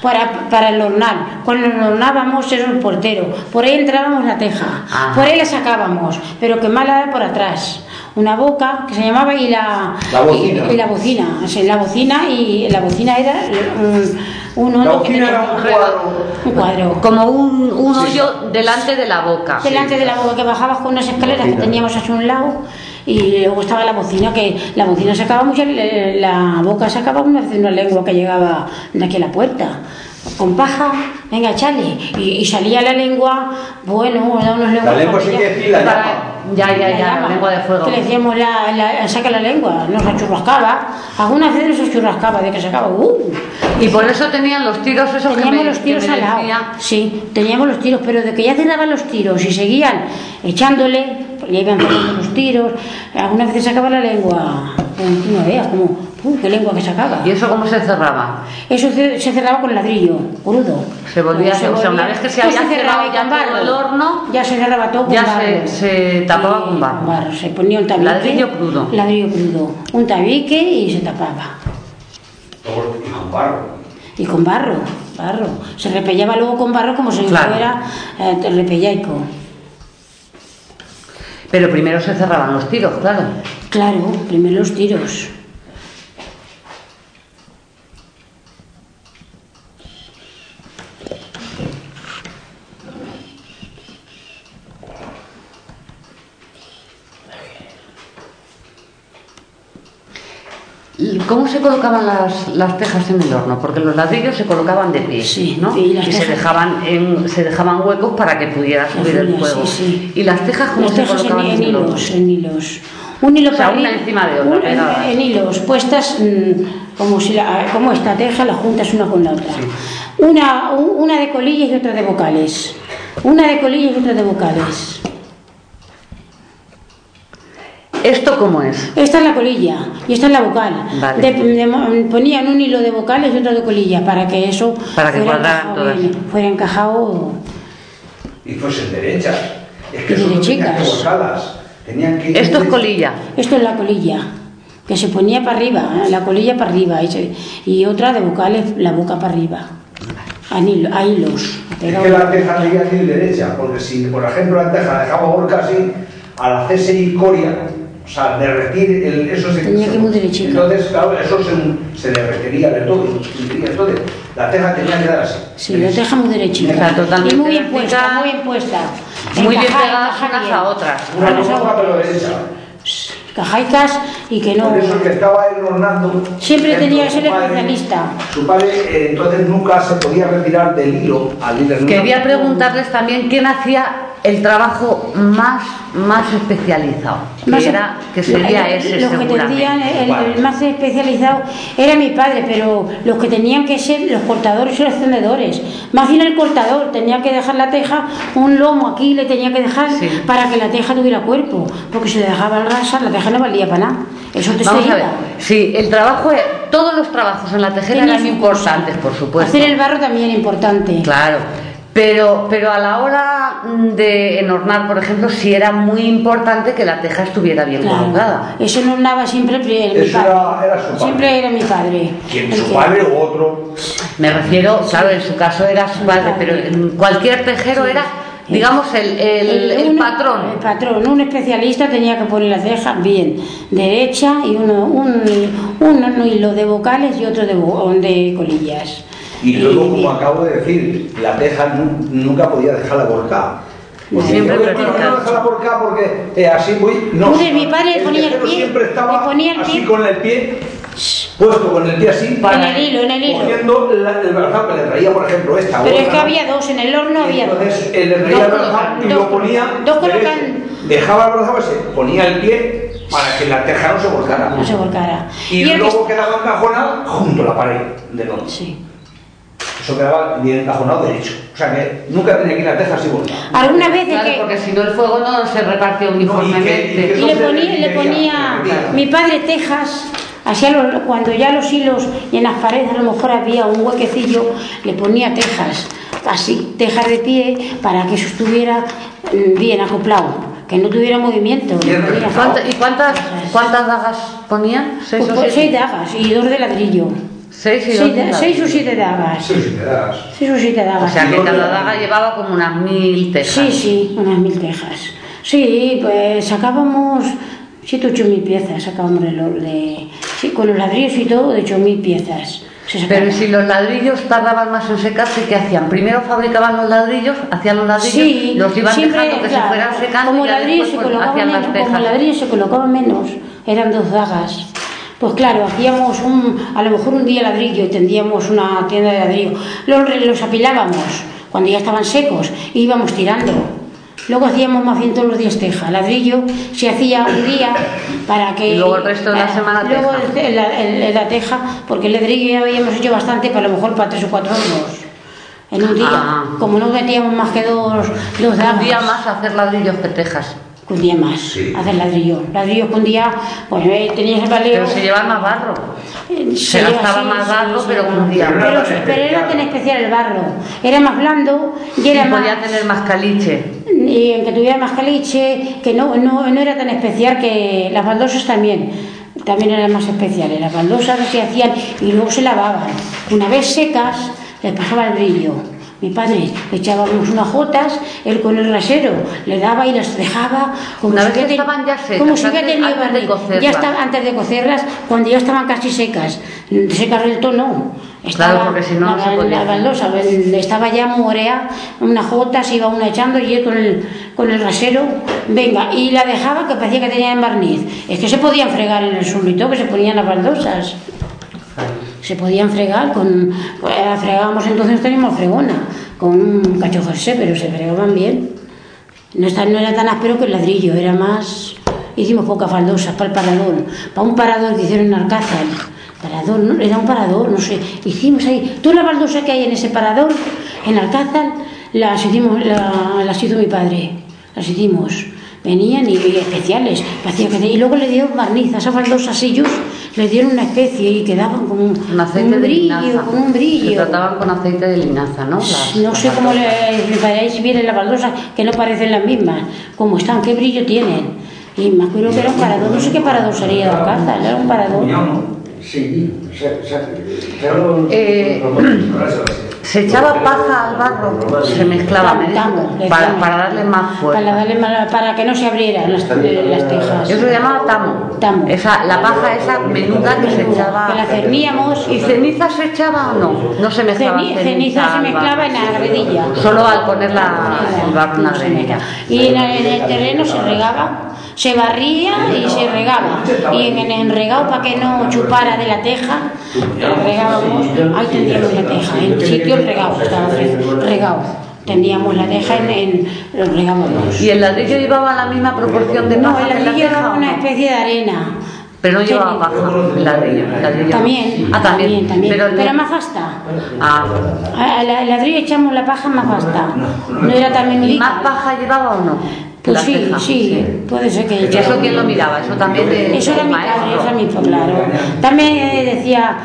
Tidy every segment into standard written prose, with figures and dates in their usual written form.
para enhornar. Cuando enhornábamos era un portero, por ahí entrábamos la teja, por ahí la sacábamos, pero quemarla era por atrás. Una boca que se llamaba y la bocina. O sea, la bocina era un hoyo. La bocina era un cuadro. Como un hoyo delante de la boca. Delante de la boca, que bajabas con unas escaleras que teníamos hacia un lado, y luego estaba la bocina, que la bocina sacaba mucho, la boca sacaba una lengua que llegaba de aquí a la puerta. Con paja, venga, echale. Y salía la lengua, bueno, da unos lenguas. La lengua sí que decir la llama. La lengua de fuego. Que le decíamos saca la lengua, nos achurrascaba. Algunas veces nos achurrascaba, de que sacaba. Y por eso tenían los tiros esos. Teníamos los tiros al lado. Sí, teníamos los tiros, pero de que ya cerraban los tiros y seguían echándole, ya iban cerrando los tiros. Algunas veces sacaba la lengua, no veas, como. ¡Qué lengua que sacaba! ¿Y eso cómo se cerraba? Eso se cerraba con ladrillo, crudo. Se volvía a hacer, o sea, una vez que se había cerrado ya todo el horno, ya se cerraba todo con barro. Ya se tapaba con barro. Se ponía un tabique. Ladrillo crudo. Ladrillo crudo. Un tabique y se tapaba. Y con barro. Y con barro. Se repellaba luego con barro como si fuera repellaico. Pero primero se cerraban los tiros, claro. Claro, primero los tiros. ¿Cómo se colocaban las tejas en el horno? Porque los ladrillos se colocaban de pie, sí, ¿no? Y se dejaban huecos para que pudiera subir el fuego. Sí. ¿Y las tejas cómo se colocaban en hilos? En hilos. Un hilo, o sea, una encima de otra. En hilos, puestas como esta teja, las juntas una con la otra. Sí. Una de colillas y otra de vocales. ¿Esto cómo es? Esta es la colilla y esta es la vocal. Vale. Ponían un hilo de vocales y otro de colilla para que eso fuera encajado. Y fuesen derechas. Es que y derechicas. Esto es colilla. Esto es la colilla, que se ponía para arriba, la colilla para arriba, y otra de vocales, la boca para arriba. A hilos. Es que la teja tenía que ir derecha, porque si, por ejemplo, la teja dejaba boca así, al hacerse icoria, o sea, derretir eso tenía que ir muy derechita. Entonces, claro, eso se derretiría de todo. Entonces, la teja tenía que dar así. Sí, la teja muy derechita. Totalmente y muy bien puesta, muy bien puesta. Muy bien pegadas unas a otras. Una cosa, pero derecha. Cajaicas y que no. Por eso que estaba enhornando. Siempre tenía que ser especialista. Su padre, entonces nunca se podía retirar del hilo al líder. Quería preguntarles también quién hacía el trabajo más especializado, que sería ese los que tendrían el más especializado era mi padre, pero los que tenían que ser los cortadores y los tendedores. Más bien el cortador tenía que dejar la teja, un lomo aquí le tenía que dejar para que la teja tuviera cuerpo, porque si le dejaba el rasa la teja no valía para nada. Eso te Vamos a ver. Sí, el trabajo, todos los trabajos en la tejera eran importantes, por supuesto. Hacer el barro también es importante. Claro. Pero a la hora de enhornar, por ejemplo, sí era muy importante que la teja estuviera bien colocada. Eso enhornaba siempre mi padre. Era su padre. Siempre era mi padre. ¿Quién? ¿Su padre u otro? Me refiero, claro, en su caso era su padre, pero en cualquier tejero era, digamos, el patrón. El patrón, un especialista tenía que poner las tejas bien derecha y un hilo de vocales y otro de colillas. Y luego, como acabo de decir, la teja nunca podía dejarla volcada. Siempre no dejarla volcada porque así voy. No, mi padre le ponía el pie. Siempre estaba así pie. con el pie puesto, con el pie así. En el hilo. Cogiendo el brazo que le traía, por ejemplo, esta. Pero es que había dos, en el horno había dos. Entonces él le traía el brazo y lo ponía. Dejaba el brazo, se ponía el pie para que la teja no se volcara. No se volcara. Y luego quedaba encajonada junto a la pared de noche. Sí. Eso quedaba bien encajonado derecho. O sea que nunca tenía que ir la teja así volcada. Algunas veces claro, porque si no el fuego no se repartió uniformemente. Y le ponía mi padre tejas, cuando ya los hilos y en las paredes a lo mejor había un huequecillo, le ponía tejas, así, tejas de pie, para que eso estuviera bien acoplado, que no tuviera movimiento. ¿Y cuántas dagas ponían? ¿6 dagas y 2 de ladrillo. 6 o 7 dagas. 6 o 7 dagas. 6 o 7 dagas. O sea que cada daga llevaba como unas 1000 tejas. Sí, unas 1000 tejas. Sí, pues sacábamos 7 o 8000 piezas, sacábamos con los ladrillos y todo, de 8000 piezas. Pero si los ladrillos tardaban más en secarse, ¿qué hacían? Primero fabricaban los ladrillos, hacían los ladrillos, sí, los iban siempre, dejando que se fueran secando como y ya después hacían las tejas. Como ladrillos se colocaban menos, eran 2 dagas. Pues claro, hacíamos a lo mejor un día ladrillo y tendríamos una tienda de ladrillo. Los apilábamos cuando ya estaban secos e íbamos tirando. Luego hacíamos más bien todos los días teja. Ladrillo se hacía un día para que... Y luego el resto de la semana teja. Luego la teja, porque el ladrillo ya habíamos hecho bastante, para a lo mejor para 3 o 4 hornos en un día. Como no metíamos más que dos dagas. Un día más hacer ladrillos que tejas. Un día más, hacer ladrillo. Ladrillo que un día, pues tenías el paleo... Pero se lleva más barro. Se gastaba más barro, pero un día. Pero era tan especial el barro. Era más blando y era más... podía tener más caliche. Y en que tuviera más caliche, que no era tan especial, que las baldosas también eran más especiales. Las baldosas se hacían y luego se lavaban. Una vez secas, les pasaba el brillo. Mi padre le echábamos unas jotas, él con el rasero le daba y las dejaba como una vez que estaban ya secas, como si hubiera tenido antes de cocerlas, cuando ya estaban casi secas. Secas del todo claro, porque si no, no se podía. La baldosa estaba ya morea, unas jotas iba uno echando y él con el rasero, venga, y la dejaba que parecía que tenía en barniz. Es que se podían fregar en el suelo y todo, que se ponían las baldosas. Se podían fregar fregábamos, entonces teníamos fregona con un cacho jersey, pero se fregaban bien. No era tan áspero que el ladrillo, era más... Hicimos pocas baldosas para el parador, para un parador que hicieron en Alcázar. Era un parador, no sé. Hicimos ahí, todas las baldosas que hay en ese parador, en Alcázar, las hizo mi padre. Las hicimos. Venían y especiales, y luego le dieron barniz a esas baldosas, ellos le dieron una especie y quedaban con un brillo. Se trataban con aceite de linaza, ¿no? No sé cómo le paráis bien en las baldosas, que no parecen las mismas, cómo están, qué brillo tienen. Y me acuerdo que era un parador, no sé qué parador sería de Alcázar, era un parador. Sí, se echaba paja al barro, se mezclaba para darle más fuerza, para que no se abrieran las tejas. Eso se llamaba tamo. La paja esa menuda que se echaba, que la cerníamos. ¿Y ceniza se echaba o no se mezclaba? Ceniza se mezclaba en la gredilla, solo al poner el barro en la gredilla. Y en el terreno se regaba, se barría y se regaba, y en el regado, para que no chupara de la teja, regábamos. Ahí tendríamos la teja, en sitio regado, estaba regado. Tendríamos la teja los regábamos. ¿Y el ladrillo llevaba la misma proporción de paja? No, el ladrillo llevaba una especie de arena. Pero no llevaba paja, el ladrillo. También. Pero más fasta. El ladrillo echamos la paja más fasta. No era también ¿Y más paja llevaba o no? Pues sí, puede ser que... ¿Y eso quién lo miraba? Eso también eso era mi padre, eso era mi padre, claro. También decía...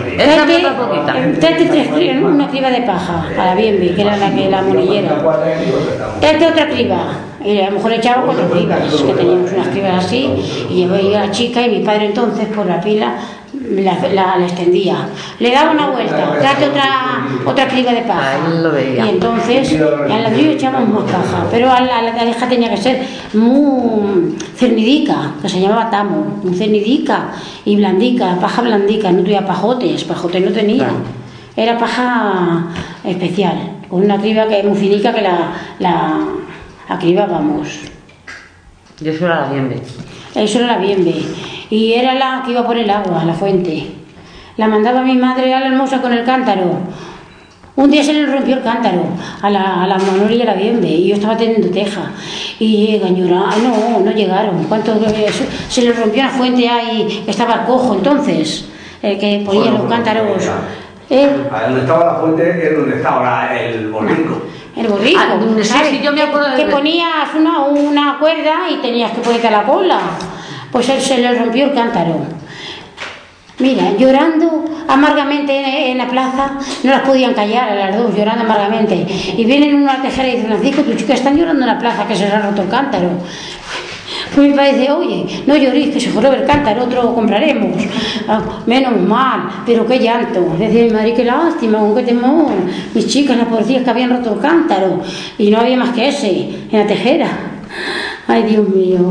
Tráete una criba de paja a la Bienve, que era la monillera. Tráete otra criba. Y a lo mejor le echaba 4 cribas, que teníamos unas cribas así, y yo veía a la chica y mi padre entonces por la pila la extendía. Le daba una vuelta, tráete otra criba de paja. Y entonces al ladrillo echábamos más paja, pero la teja tenía que ser muy cernidica, que se llamaba tamo, muy cernidica y blandica, paja blandica, no tenía pajotes no tenía. Era paja especial, con una criba que muy finica que la acribábamos. Y eso era la Bienve. Eso era la Bienve. Y era la que iba por el agua, a la fuente. La mandaba mi madre a la hermosa con el cántaro. Un día se le rompió el cántaro a la Manoli y a la Bienve, y yo estaba teniendo teja. Y llegan llorando, no llegaron. ¿Cuánto se le rompió la fuente ahí? Estaba el cojo entonces, que ponía los cántaros. Donde estaba la fuente es donde está ahora el borrico. El borrico, sí, yo me acuerdo que ponías una cuerda y tenías que ponerte a la cola. Pues él se le rompió el cántaro. Mira, llorando amargamente en la plaza, no las podían callar a las dos, llorando amargamente. Y vienen una tejera y dicen: Francisco, tus chicas están llorando en la plaza, que se les ha roto el cántaro. Pues mi padre dice, oye, no lloréis, que se joroba el cántaro, otro compraremos. Menos mal, pero qué llanto. Decía mi madre, qué lástima, qué temor. Mis chicas, las pobrecillas que habían roto el cántaro y no había más que ese, en la tejera. Ay, Dios mío.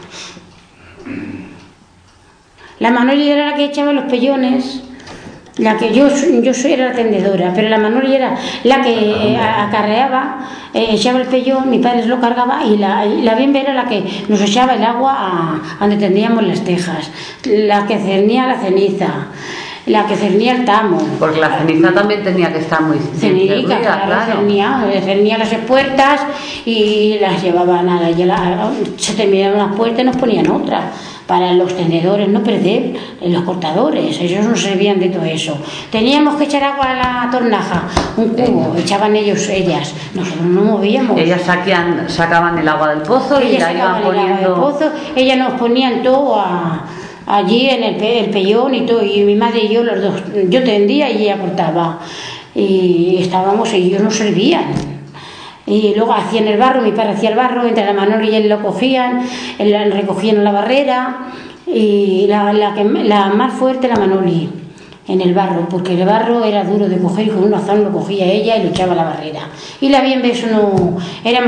La Manoli era la que echaba los pellones. La que yo era la tendedora, pero la Manoli era la que acarreaba, echaba el pellón, mi padre se lo cargaba y la Bimbe era la que nos echaba el agua a donde tendíamos las tejas, la que cernía la ceniza, la que cernía el tamo. Porque la ceniza también tenía que estar muy cernica, claro. Cernía las puertas y las llevaba nada, se terminaban las puertas y nos ponían otras. Para los tendedores no perder, los cortadores, ellos nos servían de todo eso. Teníamos que echar agua a la tornaja, un cubo, echaban ellas, nosotros no movíamos. Ellas sacaban el agua del pozo y la iban poniendo. Ellas nos ponían todo allí en el pellón y todo, y mi madre y yo los dos, yo tendía y ella cortaba, y estábamos, y ellos nos servían. Y luego hacían el barro, mi padre hacía el barro, entre la Manoli y él lo cogían, recogían la barrera, y la más fuerte la Manoli en el barro, porque el barro era duro de coger y con un azón lo cogía ella y lo echaba a la barrera. Y la Bienve eso no, era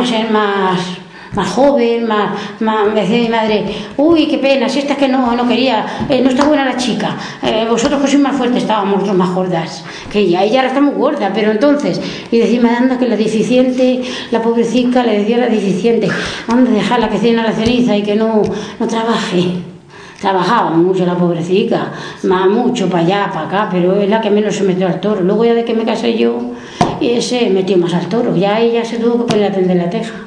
más joven, me decía mi madre, uy, qué pena, si esta es que no quería, no está buena la chica, vosotros que sois más fuertes, estábamos nosotros más gordas que ella ahora está muy gorda, pero entonces, y decía, anda, que la deficiente, la pobrecita, le decía a la deficiente, anda, dejarla que cena la ceniza y que no trabaje. Trabajaba mucho la pobrecita, mucho para allá, para acá, pero es la que menos se metió al toro. Luego ya de que me casé yo, se metió más al toro, ya ella se tuvo que poner a tender la teja.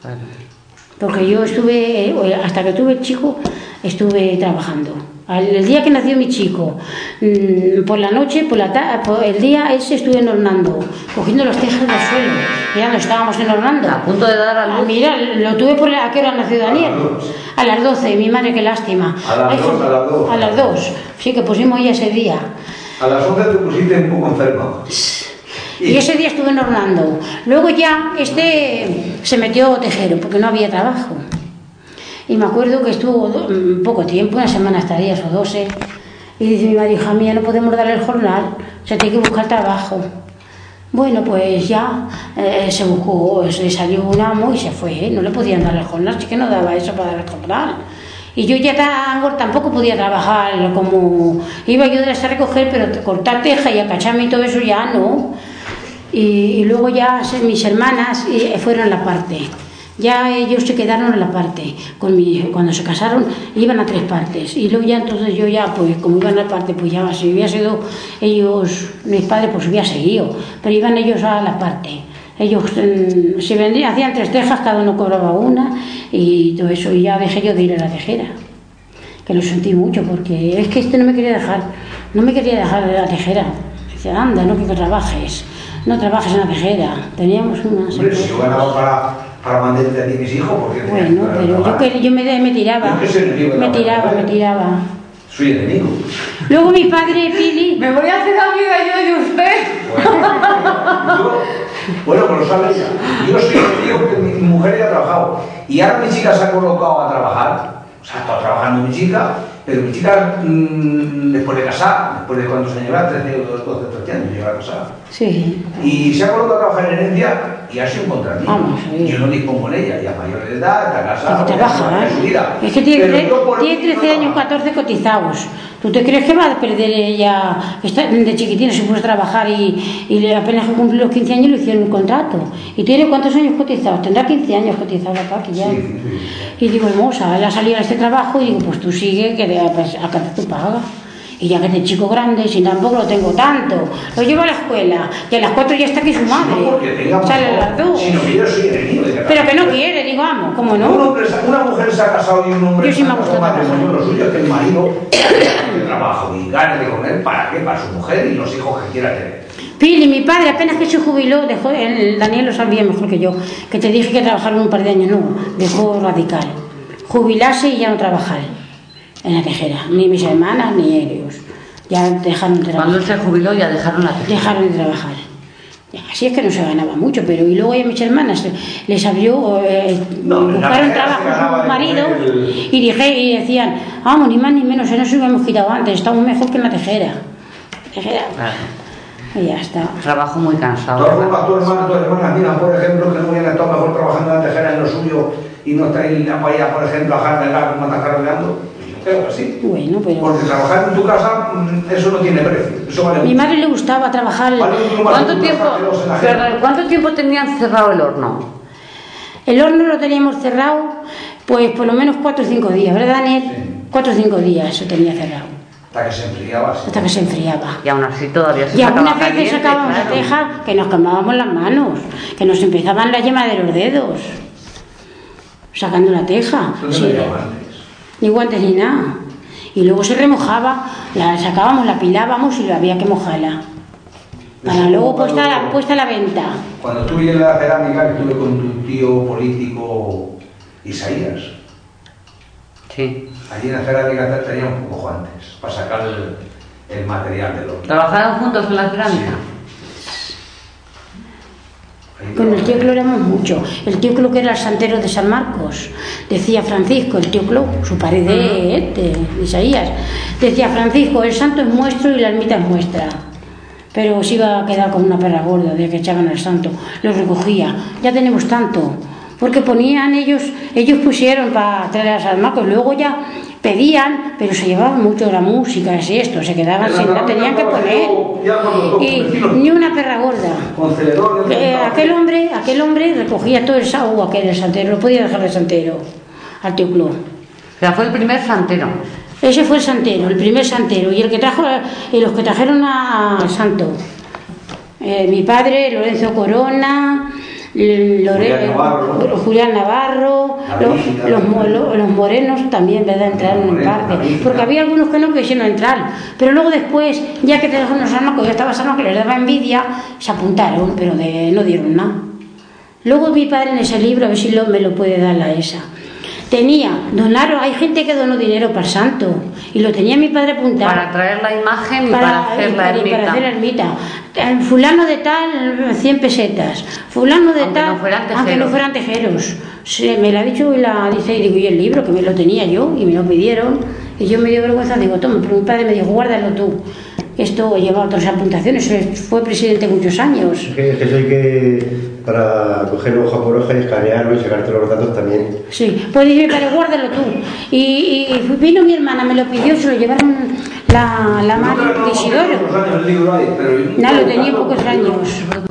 Porque yo estuve, hasta que tuve el chico, estuve trabajando. El día que nació mi chico, por la noche, el día ese estuve enhornando, cogiendo los tejas del suelo. Ya no estábamos enhornando. A punto de dar a luz. Mira, lo tuve ¿a qué hora nació Daniel? A las 12, mi madre, qué lástima. A las 2, a las 2. A las 2, sí, que pusimos ya ese día. A las 11 te pusiste un poco enferma. Y ese día estuve enhornando. Luego ya se metió tejero porque no había trabajo. Y me acuerdo que estuvo poco tiempo, una semana estarías o 12. Y dice mi madre, hija mía, no podemos darle el jornal, se tiene que buscar trabajo. Bueno, pues ya se buscó, le salió un amo y se fue, no le podían dar el jornal, es que no daba eso para dar el jornal. Y yo ya tampoco podía trabajar como iba yo de a recoger, pero cortar teja y acacharme y todo eso ya no. Y luego ya mis hermanas fueron a la parte. Ya ellos se quedaron en la parte. Cuando se casaron iban a 3 partes. Y luego ya entonces yo ya, pues como iban a la parte, pues ya si hubiera sido ellos, mis padres, pues hubiera seguido. Pero iban ellos a la parte. Ellos se vendían, hacían 3 tejas, cada uno cobraba una y todo eso. Y ya dejé yo de ir a la tejera. Que lo sentí mucho porque es que no me quería dejar de la tejera. Dice, anda, no que trabajes. No trabajes en la tejera. Teníamos una... Hombre, si yo ganaba para mantenerte a ti y mis hijos, porque... Bueno, pero yo me tiraba. Me tiraba. Soy enemigo. Luego mi padre, Pili... Me voy a hacer amiga yo de usted. Bueno, pues lo sabes ya. Yo soy enemigo porque mi mujer ya ha trabajado. Y ahora mi chica se ha colocado a trabajar. O sea, ha estado trabajando mi chica, pero mi chica después de casar, después de cuántos años era, 13 o 12, 13 años, llegó a casar. Sí. Y se ha colocado a trabajar en herencia y ha sido un contra mí. Vamos, sí. Yo no dispongo en ella, ya mayor de edad, está casada. Que trabaja, ¿eh? Es que tiene 13 años, 14 cotizados. ¿Tú te crees que va a perder ella? De chiquitina se puso a trabajar y apenas que cumplió los 15 años le hicieron un contrato. ¿Y tiene cuántos años cotizados? Tendrá 15 años cotizados la Paqui ya. Sí. Y digo, hermosa, él ha salido a este trabajo y digo, pues tú sigue, que acá te paga. Y ya que este chico grande, si tampoco lo tengo tanto, lo llevo a la escuela y a las 4 ya está aquí su madre. No porque tengamos, sale a las 2. Sino que yo soy enemigo de Pero que no quiere, digo, amo, ¿cómo no? Una mujer se ha casado y un hombre yo sí me gusta un matrimonio, lo suyo es que el marido de trabajo y gane de comer, ¿para qué? Para su mujer y los hijos que quiera tener. Pili, mi padre apenas que se jubiló, dejó, Daniel lo sabía mejor que yo, que te dije que trabajaron un par de años, no, dejó radical. Jubilarse y ya no trabajar en la tejera, ni mis hermanas ni ellos. Ya dejaron de trabajar. Cuando él se jubiló ya dejaron la tejera. Dejaron de trabajar. Así es que no se ganaba mucho, pero y luego a mis hermanas les abrió, buscaron trabajo a su marido y decían, vamos, ni más ni menos, nos hubiéramos quitado antes, estamos mejor que en la tejera. Y ya está. Trabajo muy cansado. Tu hermana, mira, por ejemplo, que no hubieran estado mejor trabajando en la tejera en lo suyo y no estáis para allá, por ejemplo, a jardear como están jardeando. Creo que sí. Bueno, pero... Porque trabajar en tu casa, eso no tiene precio. Eso vale Mi mucho. madre le gustaba trabajar. ¿Cuánto tiempo tenían cerrado el horno? El horno lo teníamos cerrado, pues por lo menos 4 o 5 días, ¿verdad, Daniel? Sí. 4 o 5 días lo tenía cerrado. Hasta que se enfriaba. Sí. Hasta que se enfriaba. Y aún así todavía se y sacaba algunas veces sacábamos la teja que nos quemábamos las manos, que nos empezaban la yema de los dedos, sacando la teja. Sí. Ni guantes ni nada. Y luego se remojaba, la sacábamos, la pilábamos y había que mojarla. Para luego puesta a la venta. Cuando estuve en la cerámica, estuve con tu tío político Isaías. Sí. Allí en la cerámica tenía un poco antes, para sacar el material del horno. ¿Trabajaron juntos en la cerámica? Sí. Con el tío Clo éramos mucho. El tío Clo, que era el santero de San Marcos, decía Francisco, el tío Clo, su padre de Isaías, decía Francisco, el santo es nuestro y la ermita es nuestra. Pero se iba a quedar con una perra gorda de que echaban al santo. Lo recogía. Ya tenemos tanto. Porque ponían ellos pusieron para traer a San Marcos, luego ya pedían, pero se llevaban mucho la música, así esto, se quedaban sin, la tenían que poner. Y ni una perra gorda. Aquel hombre recogía todo el saúl, aquel santero, no podía dejar de santero, al tío Clo. O sea, fue el primer santero. Ese fue el santero, el primer santero, y los que trajeron al santo. Mi padre, Lorenzo Corona, Julián Navarro, los morenos también, ¿verdad? Entraron en parte, porque había algunos que no quisieron entrar, pero luego después, ya que tenían unos armas, que ya estaba sano, que les daba envidia, se apuntaron, pero no dieron nada. Luego mi padre en ese libro, a ver si me lo puede dar la esa. Donaron, hay gente que donó dinero para el santo y lo tenía mi padre apuntado. Para traer la imagen y para hacer la ermita. Para hacer la ermita. Fulano de tal, 100 pesetas. Fulano de tal, aunque no fueran tejeros. Me lo ha dicho y la dice, y digo, y el libro, que me lo tenía yo y me lo pidieron. Y yo me dio vergüenza, digo, toma, pero mi padre me dijo, guárdalo tú. Esto lleva otras apuntaciones, fue presidente muchos años. Es que eso hay que, para coger hoja por hoja y escanearlo y sacarte los datos también. Sí, pues dije, pero guárdalo tú. Y vino mi hermana, me lo pidió, se lo llevaron la madre de Isidoro. No, lo tenía pocos años.